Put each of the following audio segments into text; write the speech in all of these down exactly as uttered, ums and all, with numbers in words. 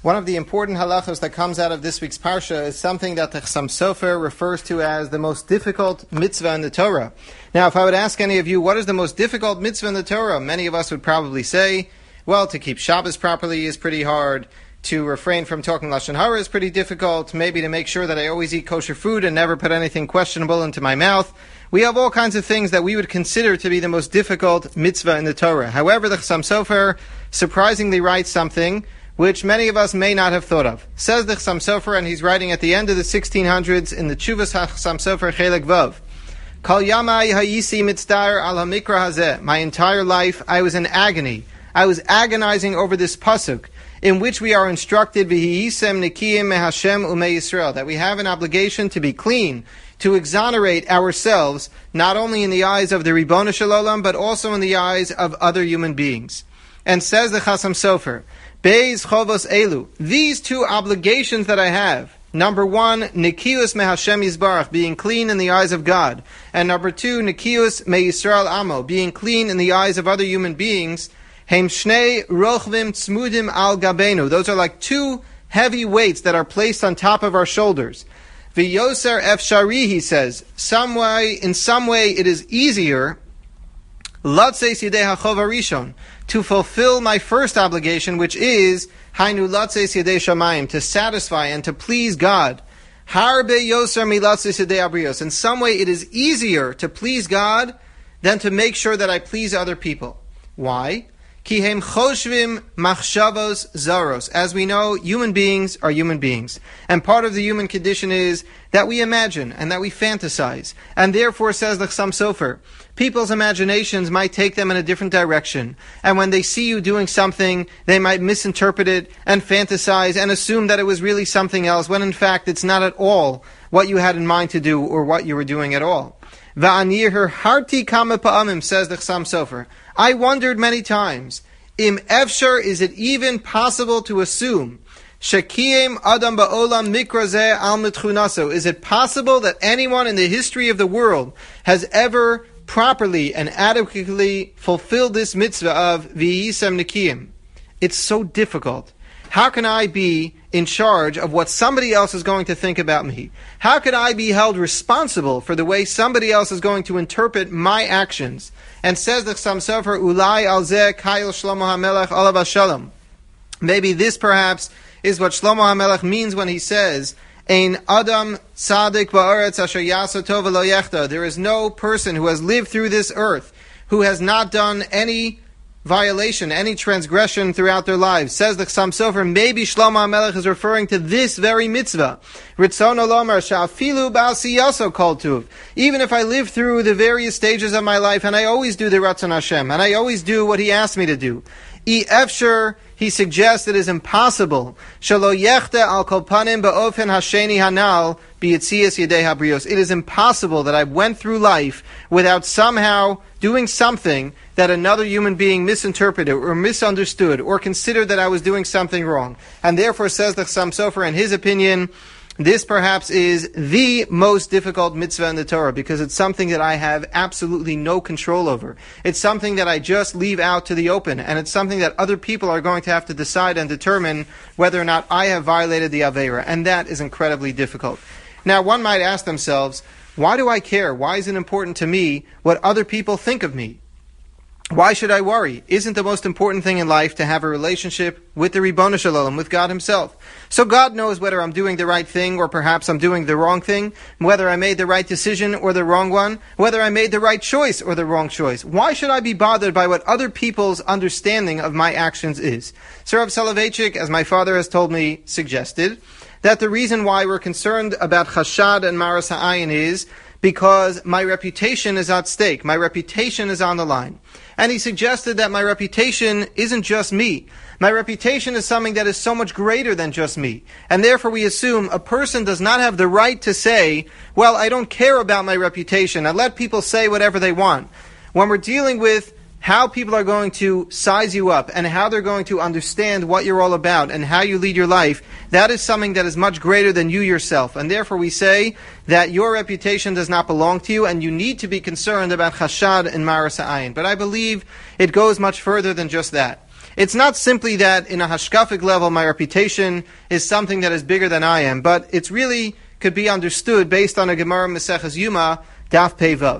One of the important halachos that comes out of this week's parsha is something that the Chassam Sofer refers to as the most difficult mitzvah in the Torah. Now, if I would ask any of you, what is the most difficult mitzvah in the Torah? Many of us would probably say, well, to keep Shabbos properly is pretty hard. To refrain from talking Lashon Hara is pretty difficult. Maybe to make sure that I always eat kosher food and never put anything questionable into my mouth. We have all kinds of things that we would consider to be the most difficult mitzvah in the Torah. However, the Chassam Sofer surprisingly writes something which many of us may not have thought of. Says the Chassam Sofer, and he's writing at the end of the sixteen hundreds in the Tshuvas HaChassam Sofer Chelek Vav. Kol yamai hayisi mitzdair al hamikra hazeh. My entire life I was in agony. I was agonizing over this pasuk, in which we are instructed, V'hi'isem nikiyim mehashem umei Yisrael, that we have an obligation to be clean, to exonerate ourselves, not only in the eyes of the Ribbono Shel Olam, but also in the eyes of other human beings. And says the Chassam Sofer, Beis chovos elu, these two obligations that I have, number one, Nikius mehashem Yisbarach, being clean in the eyes of God, and number two, Nikius me Yisrael amo, being clean in the eyes of other human beings, Heim shnei rochvim tzmudim al gabenu. Those are like two heavy weights that are placed on top of our shoulders. V'yoser efshari, he says, some way, in some way it is easier, latzeis yidei hachov harishon, to fulfill my first obligation, which is hainu latzeis yidei shamayim, to satisfy and to please God. Harbe yoser mi latzeis yidei abrios. In some way it is easier to please God than to make sure that I please other people. Why? Kihem choshvim machshavos zaros. As we know, human beings are human beings. And part of the human condition is that we imagine and that we fantasize. And therefore, says the Chassam Sofer, people's imaginations might take them in a different direction. And when they see you doing something, they might misinterpret it and fantasize and assume that it was really something else, when in fact it's not at all what you had in mind to do or what you were doing at all. Va'anir harti kama pa'amim, says the Chassam Sofer, I wondered many times, im efshar, is it even possible to assume, shekiyem adam ba'olam mikrazeh al mitchunaso, is it possible that anyone in the history of the world has ever properly and adequately fulfilled this mitzvah of v'yisem nikiyim? It's so difficult. How can I be in charge of what somebody else is going to think about me? How can I be held responsible for the way somebody else is going to interpret my actions? And says the Chassam Sofer, Ulai al zeh kayil Shlomo HaMelech alav hashalom. Maybe this perhaps is what Shlomo HaMelech means when he says, Ein Adam Tzadik Ba'aretz Asher Yasa Tov V'lo Yechta. There is no person who has lived through this earth who has not done any violation, any transgression throughout their lives. Says the Chassam Sofer, maybe Shlomo HaMelech is referring to this very mitzvah. Ritzono lomar sha'afilu ba'asiyaso kol tuv. Even if I live through the various stages of my life and I always do the Ratzon Hashem, and I always do what He asked me to do, I efshar, he suggests it is impossible. Shelo yechte al kol panim ba'ofen hasheni hanal b'yitzias yedei habrios. It is impossible that I went through life without somehow doing something that another human being misinterpreted or misunderstood or considered that I was doing something wrong. And therefore, says the Chassam Sofer, in his opinion, this perhaps is the most difficult mitzvah in the Torah, because it's something that I have absolutely no control over. It's something that I just leave out to the open, and it's something that other people are going to have to decide and determine whether or not I have violated the Aveira, and that is incredibly difficult. Now, one might ask themselves, why do I care? Why is it important to me what other people think of me? Why should I worry? Isn't the most important thing in life to have a relationship with the Ribbono Shel Olam, with God Himself? So God knows whether I'm doing the right thing or perhaps I'm doing the wrong thing, whether I made the right decision or the wrong one, whether I made the right choice or the wrong choice. Why should I be bothered by what other people's understanding of my actions is? Sir Rav Soloveitchik, as my father has told me, suggested that the reason why we're concerned about chashad and maras ha'ayin is because my reputation is at stake. My reputation is on the line. And he suggested that my reputation isn't just me. My reputation is something that is so much greater than just me. And therefore we assume a person does not have the right to say, well, I don't care about my reputation. I let people say whatever they want. When we're dealing with how people are going to size you up and how they're going to understand what you're all about and how you lead your life, that is something that is much greater than you yourself. And therefore we say that your reputation does not belong to you and you need to be concerned about chashad and maras ha'ayin. But I believe it goes much further than just that. It's not simply that in a hashkafic level my reputation is something that is bigger than I am, but it's really could be understood based on a Gemara Maseches Yuma, Daf Pei Vav.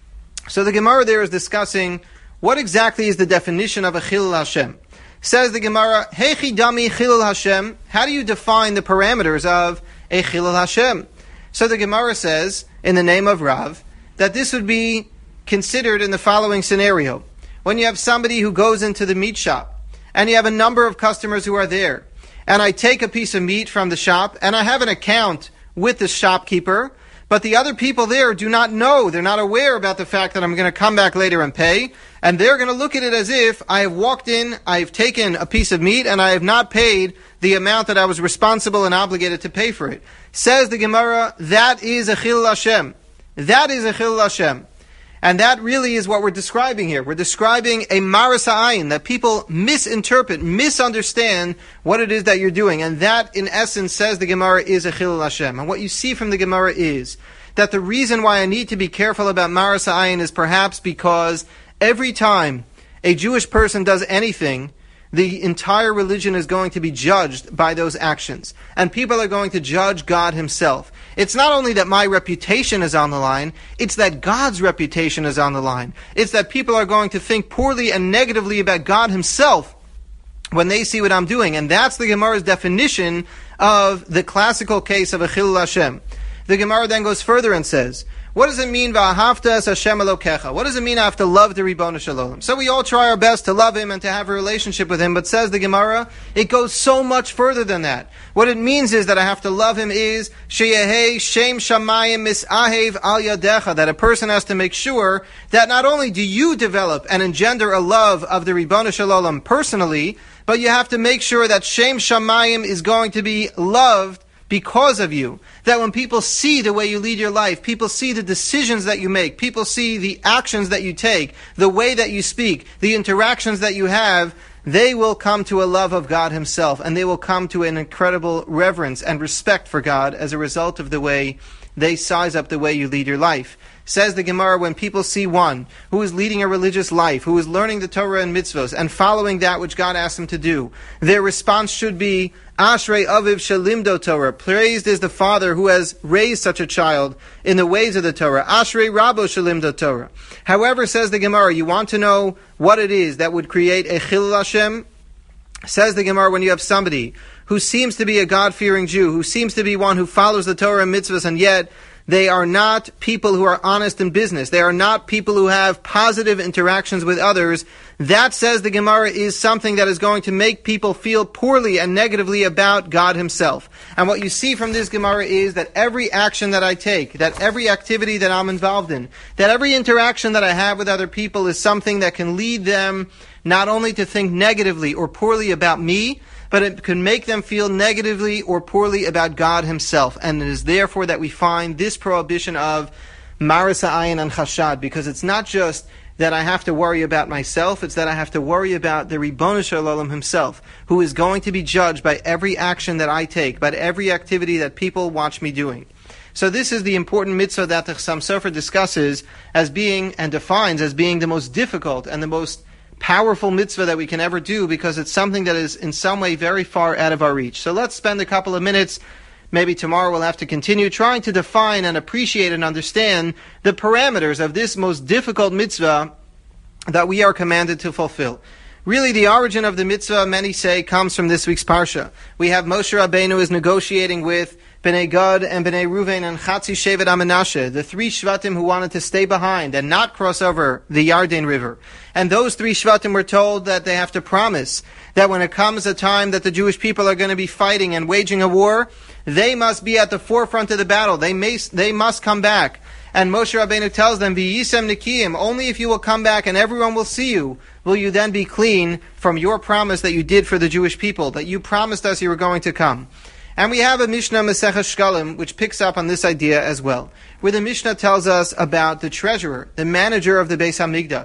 So the Gemara there is discussing what exactly is the definition of a Chilul Hashem. Says the Gemara, Hechi Dami Chilul Hashem, how do you define the parameters of a Chilul Hashem? So the Gemara says, in the name of Rav, that this would be considered in the following scenario. When you have somebody who goes into the meat shop, and you have a number of customers who are there, and I take a piece of meat from the shop, and I have an account with the shopkeeper, but the other people there do not know, they're not aware about the fact that I'm going to come back later and pay, and they're going to look at it as if I have walked in, I have taken a piece of meat, and I have not paid the amount that I was responsible and obligated to pay for it. Says the Gemara, that is a Chilul Hashem. That is a Chilul Hashem. And that really is what we're describing here. We're describing a maras ha'ayin, that people misinterpret, misunderstand what it is that you're doing. And that, in essence, says the Gemara, is a Chilul Hashem. And what you see from the Gemara is that the reason why I need to be careful about maras ha'ayin is perhaps because every time a Jewish person does anything, the entire religion is going to be judged by those actions. And people are going to judge God Himself. It's not only that my reputation is on the line, it's that God's reputation is on the line. It's that people are going to think poorly and negatively about God Himself when they see what I'm doing. And that's the Gemara's definition of the classical case of a Chilul Hashem. The Gemara then goes further and says, what does it mean, V'ahavta es Hashem Elokecha? What does it mean I have to love the Ribbono Shel Olam? So we all try our best to love Him and to have a relationship with Him, but says the Gemara, it goes so much further than that. What it means is that I have to love Him is, Sheyehei Shem Shamayim Misahev Al Yadecha, that a person has to make sure that not only do you develop and engender a love of the Ribbono Shel Olam personally, but you have to make sure that Shem Shamayim is going to be loved because of you. That when people see the way you lead your life, people see the decisions that you make, people see the actions that you take, the way that you speak, the interactions that you have, they will come to a love of God Himself, and they will come to an incredible reverence and respect for God as a result of the way they size up the way you lead your life. Says the Gemara, when people see one who is leading a religious life, who is learning the Torah and mitzvos, and following that which God asked him to do, their response should be, Ashrei Aviv Shalimdo Torah. Praised is the father who has raised such a child in the ways of the Torah. Ashrei Rabo Shalimdo Torah. However, says the Gemara, you want to know what it is that would create a Chilul Hashem? Says the Gemara, when you have somebody who seems to be a God-fearing Jew, who seems to be one who follows the Torah and mitzvahs, and yet they are not people who are honest in business. They are not people who have positive interactions with others. That, says the Gemara, is something that is going to make people feel poorly and negatively about God Himself. And what you see from this Gemara is that every action that I take, that every activity that I'm involved in, that every interaction that I have with other people is something that can lead them not only to think negatively or poorly about me, but it can make them feel negatively or poorly about God Himself. And it is therefore that we find this prohibition of maras ha'ayin and chashad, because it's not just that I have to worry about myself, it's that I have to worry about the Ribbono Shel Olam Himself, who is going to be judged by every action that I take, by every activity that people watch me doing. So this is the important mitzvah that the Chassam Sofer discusses as being, and defines as being, the most difficult and the most powerful mitzvah that we can ever do, because it's something that is in some way very far out of our reach. So let's spend a couple of minutes, maybe tomorrow we'll have to continue, trying to define and appreciate and understand the parameters of this most difficult mitzvah that we are commanded to fulfill. Really, the origin of the mitzvah, many say, comes from this week's Parsha. We have Moshe Rabbeinu is negotiating with Bnei Gad and Bnei Ruvain and Chatzi Shevet HaMenashe, the three Shvatim who wanted to stay behind and not cross over the Yarden River. And those three Shvatim were told that they have to promise that when it comes a time that the Jewish people are going to be fighting and waging a war, they must be at the forefront of the battle. They may, they must come back. And Moshe Rabbeinu tells them, V'yisem nikiyim, only if you will come back and everyone will see you, will you then be clean from your promise that you did for the Jewish people, that you promised us you were going to come. And we have a Mishnah, Maseches Shkalim, which picks up on this idea as well, where the Mishnah tells us about the treasurer, the manager of the Beis HaMikdash.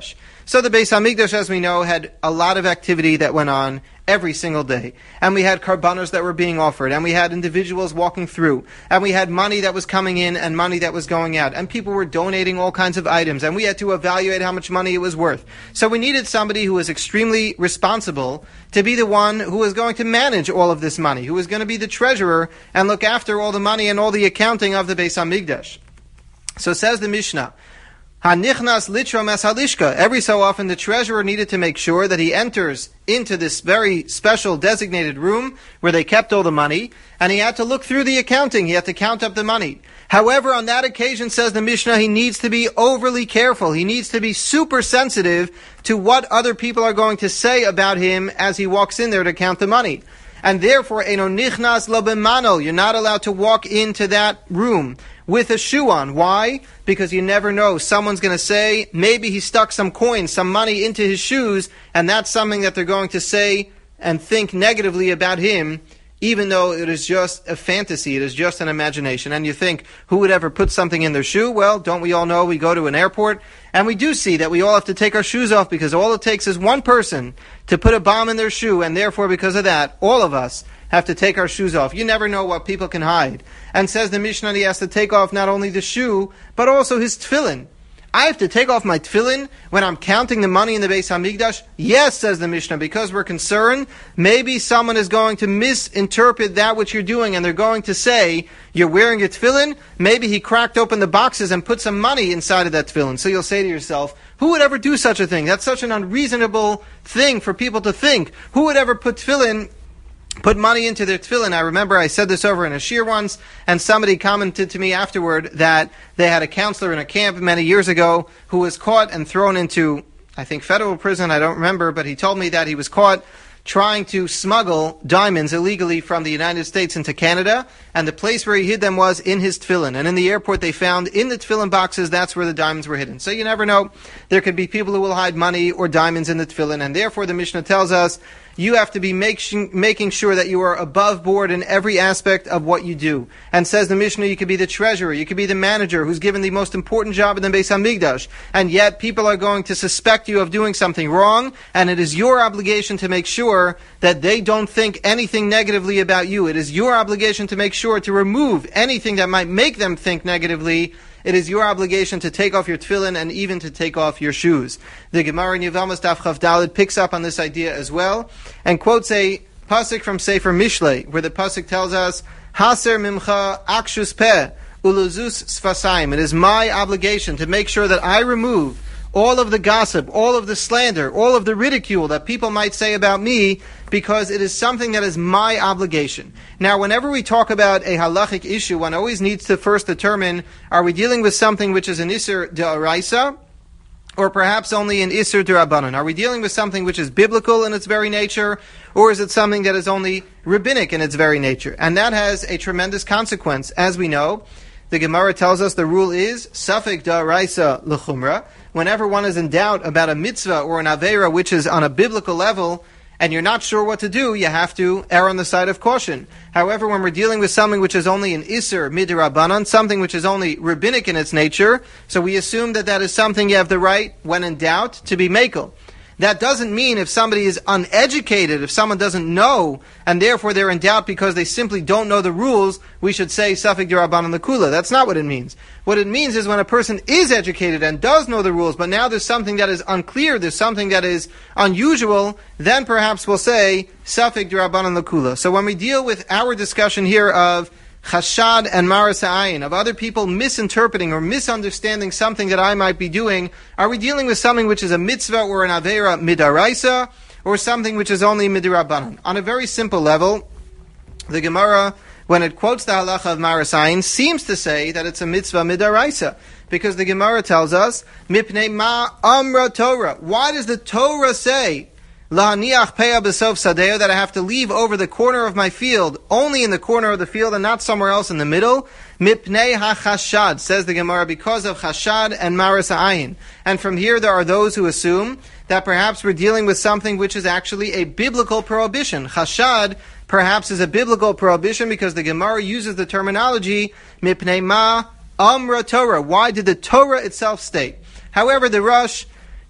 So the Beis Hamikdash, as we know, had a lot of activity that went on every single day. And we had karbanos that were being offered, and we had individuals walking through, and we had money that was coming in and money that was going out, and people were donating all kinds of items, and we had to evaluate how much money it was worth. So we needed somebody who was extremely responsible to be the one who was going to manage all of this money, who was going to be the treasurer and look after all the money and all the accounting of the Beis Hamikdash. So says the Mishnah, Hanichnas litro mes halishka. Every so often the treasurer needed to make sure that he enters into this very special designated room where they kept all the money, and he had to look through the accounting. He had to count up the money. However, on that occasion, says the Mishnah, he needs to be overly careful. He needs to be super sensitive to what other people are going to say about him as he walks in there to count the money. And therefore, eno nichnas lo b'mano, you're not allowed to walk into that room with a shoe on. Why? Because you never know. Someone's going to say, maybe he stuck some coins, some money into his shoes, and that's something that they're going to say and think negatively about him, even though it is just a fantasy, it is just an imagination. And you think, who would ever put something in their shoe? Well, don't we all know we go to an airport, and we do see that we all have to take our shoes off, because all it takes is one person to put a bomb in their shoe, and therefore, because of that, all of us have to take our shoes off. You never know what people can hide. And says the Mishnah, he has to take off not only the shoe, but also his tefillin. I have to take off my tefillin when I'm counting the money in the Beis Hamikdash? Yes, says the Mishnah, because we're concerned maybe someone is going to misinterpret that which you're doing, and they're going to say, you're wearing your tefillin? Maybe he cracked open the boxes and put some money inside of that tefillin. So you'll say to yourself, who would ever do such a thing? That's such an unreasonable thing for people to think. Who would ever put tefillin put money into their tefillin? I remember I said this over in a shir once, and somebody commented to me afterward that they had a counselor in a camp many years ago who was caught and thrown into, I think, federal prison, I don't remember, but he told me that he was caught trying to smuggle diamonds illegally from the United States into Canada, and the place where he hid them was in his tefillin. And in the airport they found in the tefillin boxes, that's where the diamonds were hidden. So you never know. There could be people who will hide money or diamonds in the tefillin, and therefore the Mishnah tells us you have to be make, making sure that you are above board in every aspect of what you do. And says the Mishnah, you could be the treasurer, you could be the manager who's given the most important job in the Beis Hamikdash, and yet people are going to suspect you of doing something wrong, and it is your obligation to make sure that they don't think anything negatively about you. It is your obligation to make sure to remove anything that might make them think negatively. It is your obligation to take off your tefillin and even to take off your shoes. The Gemara in Yevamos Daf Chav Daled picks up on this idea as well and quotes a pasuk from Sefer Mishlei, where the pasuk tells us, Haser mimcha akshus peh uluzus sfasayim. It is my obligation to make sure that I remove all of the gossip, all of the slander, all of the ridicule that people might say about me, because it is something that is my obligation. Now, whenever we talk about a halachic issue, one always needs to first determine, are we dealing with something which is an Isser D'Oraisa, or perhaps only an Isser D'Rabbanan? Are we dealing with something which is biblical in its very nature, or is it something that is only rabbinic in its very nature? And that has a tremendous consequence. As we know, the Gemara tells us the rule is, Safek D'Oraisa L'chumra. Whenever one is in doubt about a mitzvah or an aveira which is on a biblical level, and you're not sure what to do, you have to err on the side of caution. However, when we're dealing with something which is only an Isser Midrabanan, something which is only rabbinic in its nature, so we assume that that is something you have the right, when in doubt, to be mekel. That doesn't mean if somebody is uneducated, if someone doesn't know, and therefore they're in doubt because they simply don't know the rules, we should say Safek D'Rabbanan L'Kula. That's not what it means. What it means is when a person is educated and does know the rules, but now there's something that is unclear, there's something that is unusual, then perhaps we'll say Safek D'Rabbanan L'Kula. So when we deal with our discussion here of chashad and maras ha'ayin, of other people misinterpreting or misunderstanding something that I might be doing, are we dealing with something which is a mitzvah or an aveira midaraisa, or something which is only midirabanan? On a very simple level, the Gemara, when it quotes the halacha of maras ha'ayin, seems to say that it's a mitzvah midaraisa, because the Gemara tells us, mipnei ma amra Torah. Why does the Torah say Lahaniach peah b'sof sadeo, that I have to leave over the corner of my field, only in the corner of the field and not somewhere else in the middle? Mipnei hachashad, says the Gemara, because of chashad and maras ha'ayin. And from here there are those who assume that perhaps we're dealing with something which is actually a biblical prohibition. Chashad perhaps is a biblical prohibition because the Gemara uses the terminology mipnei ma amra Torah. Why did the Torah itself state? However, the Rosh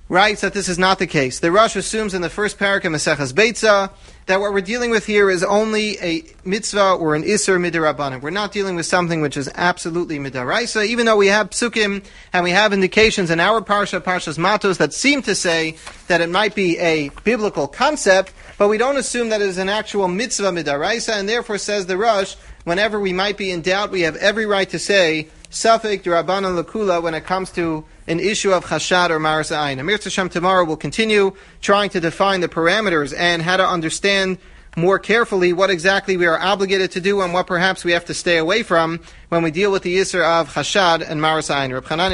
writes that this is not the case. The Rosh assumes in the first parak of Maseches Beitza that what we're dealing with here is only a mitzvah or an iser midirabanan. We're not dealing with something which is absolutely midaraisa, even though we have psukim and we have indications in our parsha, Parshas Matos, that seem to say that it might be a biblical concept, but we don't assume that it is an actual mitzvah midaraisa, and therefore, says the Rosh, whenever we might be in doubt, we have every right to say Safek D'Rabbanan L'Kula when it comes to an issue of Chashad or Maras Ayin. Amir Tzashem, tomorrow we'll continue trying to define the parameters and how to understand more carefully what exactly we are obligated to do and what perhaps we have to stay away from when we deal with the Yisr of Chashad and Maras Ayin. Reb Chanan